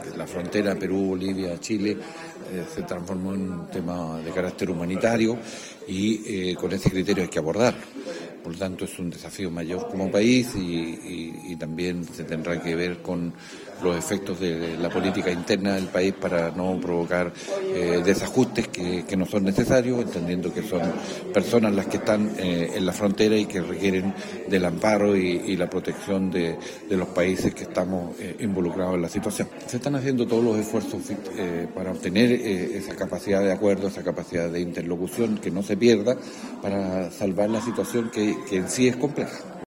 la frontera Perú, Bolivia, Chile se transformó en un tema de carácter humanitario y con ese criterio hay que abordarlo. Por lo tanto, es un desafío mayor como país y también se tendrá que ver con los efectos de la política interna del país para no provocar desajustes que no son necesarios, entendiendo que son personas las que están en la frontera y que requieren del amparo y la protección de los países que estamos involucrados en la situación. Se están haciendo todos los esfuerzos para obtener esa capacidad de acuerdo, esa capacidad de interlocución que no se pierda para salvar la situación que en sí es compleja.